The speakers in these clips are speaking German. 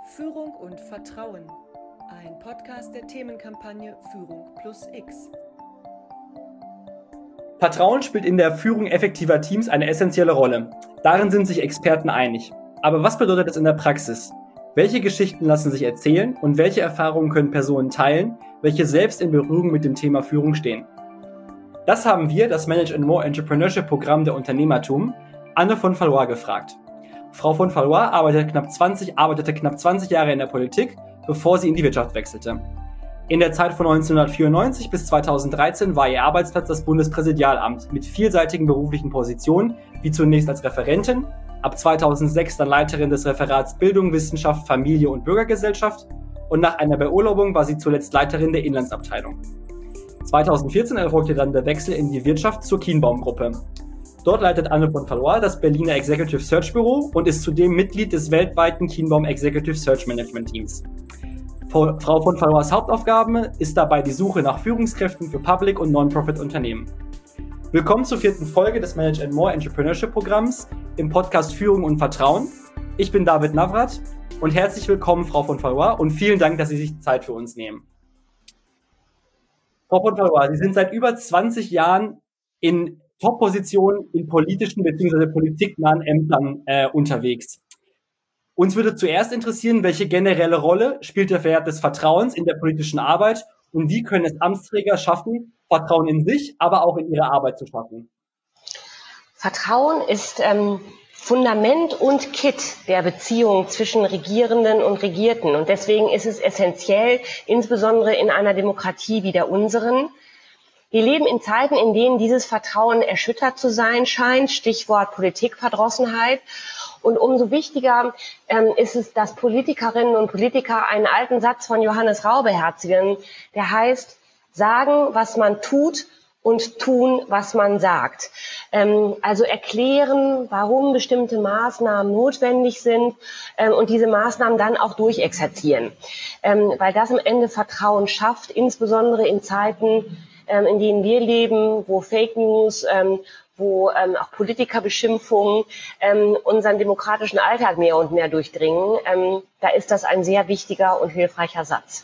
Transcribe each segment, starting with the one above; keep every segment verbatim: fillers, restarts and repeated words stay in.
Führung und Vertrauen. Ein Podcast der Themenkampagne Führung plus X. Vertrauen spielt in der Führung effektiver Teams eine essentielle Rolle. Darin sind sich Experten einig. Aber was bedeutet es in der Praxis? Welche Geschichten lassen sich erzählen und welche Erfahrungen können Personen teilen, welche selbst in Berührung mit dem Thema Führung stehen? Das haben wir, das Manage and More Entrepreneurship Programm der Unternehmertum, Anne von Valois gefragt. Frau von Valois arbeitet knapp zwanzig, arbeitete knapp zwanzig Jahre in der Politik, bevor sie in die Wirtschaft wechselte. In der Zeit von neunzehnhundertvierundneunzig bis zweitausenddreizehn war ihr Arbeitsplatz das Bundespräsidialamt mit vielseitigen beruflichen Positionen, wie zunächst als Referentin, ab zweitausendsechs dann Leiterin des Referats Bildung, Wissenschaft, Familie und Bürgergesellschaft und nach einer Beurlaubung war sie zuletzt Leiterin der Inlandsabteilung. zweitausendvierzehn erfolgte dann der Wechsel in die Wirtschaft zur Kienbaum-Gruppe. Dort leitet Anne von Valois das Berliner Executive Search Büro und ist zudem Mitglied des weltweiten Kienbaum Executive Search Management Teams. Frau von Valois Hauptaufgabe ist dabei die Suche nach Führungskräften für Public- und Non-Profit-Unternehmen. Willkommen zur vierten Folge des Manage and More Entrepreneurship Programms im Podcast Führung und Vertrauen. Ich bin David Navrat und herzlich willkommen, Frau von Valois, und vielen Dank, dass Sie sich Zeit für uns nehmen. Frau von Valois, Sie sind seit über zwanzig Jahren in Top-Positionen in politischen bzw. politiknahen Ämtern äh, unterwegs. Uns würde zuerst interessieren, welche generelle Rolle spielt der Wert des Vertrauens in der politischen Arbeit und wie können es Amtsträger schaffen, Vertrauen in sich, aber auch in ihre Arbeit zu schaffen? Vertrauen ist ähm, Fundament und Kit der Beziehung zwischen Regierenden und Regierten. Und deswegen ist es essentiell, insbesondere in einer Demokratie wie der unseren. Wir leben in Zeiten, in denen dieses Vertrauen erschüttert zu sein scheint, Stichwort Politikverdrossenheit. Und umso wichtiger ähm, ist es, dass Politikerinnen und Politiker einen alten Satz von Johannes Rau beherzigen, der heißt, sagen, was man tut und tun, was man sagt. Ähm, also erklären, warum bestimmte Maßnahmen notwendig sind ähm, und diese Maßnahmen dann auch durchexerzieren. Ähm, weil das am Ende Vertrauen schafft, insbesondere in Zeiten, ähm, in denen wir leben, wo Fake News, ähm, wo ähm, auch Politikerbeschimpfungen ähm, unseren demokratischen Alltag mehr und mehr durchdringen. Ähm, da ist das ein sehr wichtiger und hilfreicher Satz.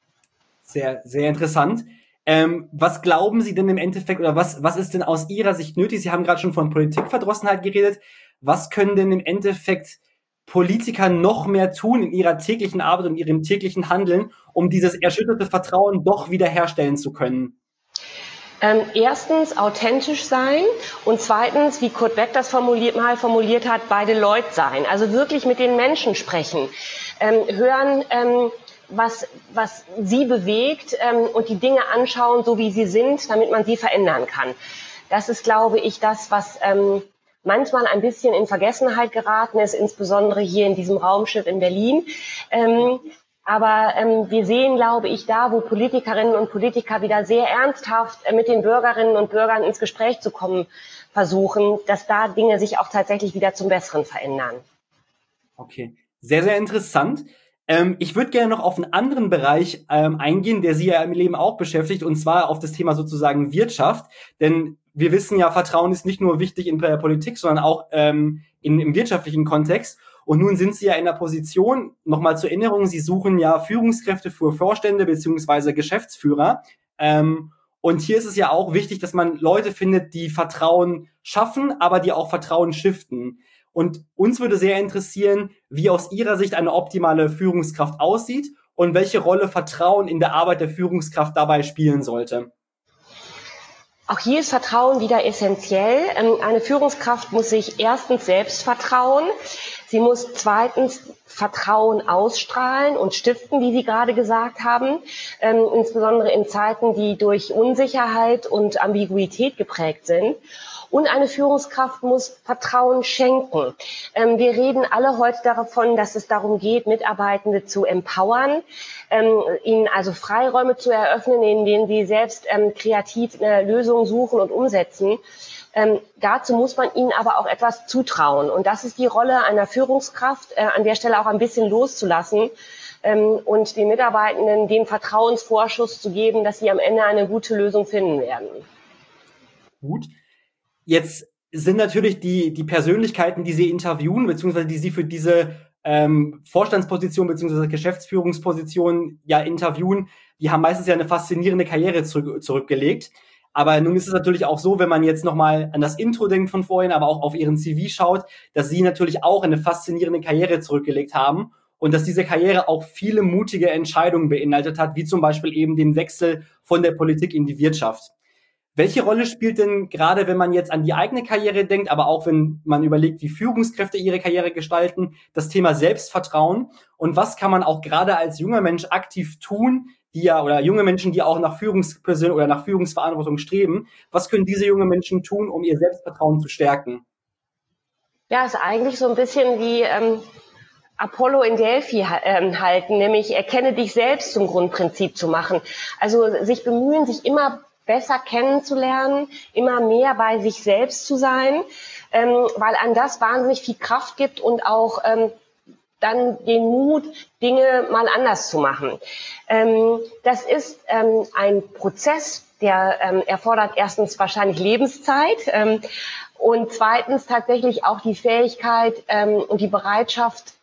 Sehr, sehr interessant. Ähm, was glauben Sie denn im Endeffekt oder was, was ist denn aus Ihrer Sicht nötig? Sie haben gerade schon von Politikverdrossenheit geredet. Was können denn im Endeffekt Politiker noch mehr tun in ihrer täglichen Arbeit und ihrem täglichen Handeln, um dieses erschütterte Vertrauen doch wiederherstellen zu können? Ähm, erstens authentisch sein und zweitens, wie Kurt Beck das formuliert, mal formuliert hat, bei den Leuten sein. Also wirklich mit den Menschen sprechen, ähm, hören, ähm, was, was sie bewegt ähm, und die Dinge anschauen, so wie sie sind, damit man sie verändern kann. Das ist, glaube ich, das, was ähm, manchmal ein bisschen in Vergessenheit geraten ist, insbesondere hier in diesem Raumschiff in Berlin. Ähm, Aber ähm, wir sehen, glaube ich, da, wo Politikerinnen und Politiker wieder sehr ernsthaft äh, mit den Bürgerinnen und Bürgern ins Gespräch zu kommen versuchen, dass da Dinge sich auch tatsächlich wieder zum Besseren verändern. Okay, sehr, sehr interessant. Ähm, ich würde gerne noch auf einen anderen Bereich ähm, eingehen, der Sie ja im Leben auch beschäftigt, und zwar auf das Thema sozusagen Wirtschaft. Denn wir wissen ja, Vertrauen ist nicht nur wichtig in der Politik, sondern auch ähm, in, im wirtschaftlichen Kontext. Und nun sind Sie ja in der Position, nochmal zur Erinnerung, Sie suchen ja Führungskräfte für Vorstände beziehungsweise Geschäftsführer. Ähm, und hier ist es ja auch wichtig, dass man Leute findet, die Vertrauen schaffen, aber die auch Vertrauen stiften. Und uns würde sehr interessieren, wie aus Ihrer Sicht eine optimale Führungskraft aussieht und welche Rolle Vertrauen in der Arbeit der Führungskraft dabei spielen sollte. Auch hier ist Vertrauen wieder essentiell. Eine Führungskraft muss sich erstens selbst vertrauen. Sie muss zweitens Vertrauen ausstrahlen und stiften, wie Sie gerade gesagt haben, ähm, insbesondere in Zeiten, die durch Unsicherheit und Ambiguität geprägt sind. Und eine Führungskraft muss Vertrauen schenken. Ähm, wir reden alle heute davon, dass es darum geht, Mitarbeitende zu empowern, ähm, ihnen also Freiräume zu eröffnen, in denen sie selbst ähm, kreativ eine Lösung suchen und umsetzen. Ähm, dazu muss man ihnen aber auch etwas zutrauen. Und das ist die Rolle einer Führungskraft, äh, an der Stelle auch ein bisschen loszulassen ähm, und den Mitarbeitenden den Vertrauensvorschuss zu geben, dass sie am Ende eine gute Lösung finden werden. Gut. Jetzt sind natürlich die, die Persönlichkeiten, die Sie interviewen, beziehungsweise die Sie für diese ähm, Vorstandspositionen bzw. Geschäftsführungspositionen ja interviewen, die haben meistens ja eine faszinierende Karriere zurück, zurückgelegt. Aber nun ist es natürlich auch so, wenn man jetzt nochmal an das Intro denkt von vorhin, aber auch auf ihren C V schaut, dass sie natürlich auch eine faszinierende Karriere zurückgelegt haben und dass diese Karriere auch viele mutige Entscheidungen beinhaltet hat, wie zum Beispiel eben den Wechsel von der Politik in die Wirtschaft. Welche Rolle spielt denn gerade, wenn man jetzt an die eigene Karriere denkt, aber auch wenn man überlegt, wie Führungskräfte ihre Karriere gestalten, das Thema Selbstvertrauen? Und was kann man auch gerade als junger Mensch aktiv tun, die ja, oder junge Menschen, die auch nach Führungspersonen oder nach Führungsverantwortung streben? Was können diese jungen Menschen tun, um ihr Selbstvertrauen zu stärken? Ja, ist eigentlich so ein bisschen wie ähm, Apollo in Delphi äh, halten, nämlich erkenne dich selbst zum Grundprinzip zu machen. Also sich bemühen, sich immer besser kennenzulernen, immer mehr bei sich selbst zu sein, ähm, weil an das wahnsinnig viel Kraft gibt und auch ähm, dann den Mut, Dinge mal anders zu machen. Ähm, das ist ähm, ein Prozess, der ähm, erfordert erstens wahrscheinlich Lebenszeit ähm, und zweitens tatsächlich auch die Fähigkeit ähm, und die Bereitschaft,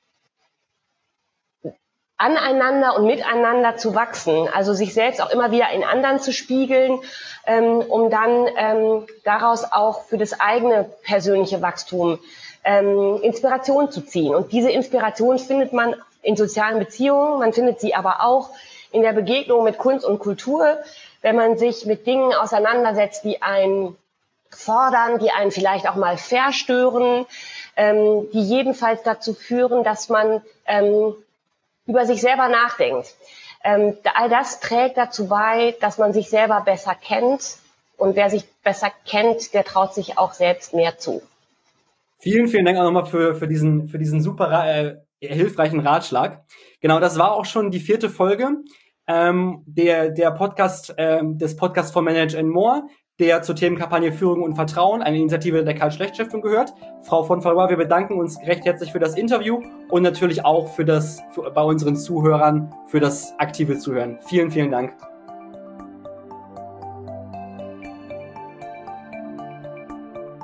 aneinander und miteinander zu wachsen, also sich selbst auch immer wieder in anderen zu spiegeln, ähm, um dann ähm, daraus auch für das eigene persönliche Wachstum ähm, Inspiration zu ziehen. Und diese Inspiration findet man in sozialen Beziehungen, man findet sie aber auch in der Begegnung mit Kunst und Kultur, wenn man sich mit Dingen auseinandersetzt, die einen fordern, die einen vielleicht auch mal verstören, ähm, die jedenfalls dazu führen, dass man ähm, über sich selber nachdenkt. Ähm, all das trägt dazu bei, dass man sich selber besser kennt. Und wer sich besser kennt, der traut sich auch selbst mehr zu. Vielen, vielen Dank auch nochmal für, für diesen, für diesen super äh, hilfreichen Ratschlag. Genau, das war auch schon die vierte Folge ähm, der, der Podcast, ähm, des Podcasts von Manage and More, der zur Themenkampagne Führung und Vertrauen, eine Initiative der Karl-Schlecht-Stiftung gehört. Frau von Valois, wir bedanken uns recht herzlich für das Interview und natürlich auch für das, für, bei unseren Zuhörern für das aktive Zuhören. Vielen, vielen Dank.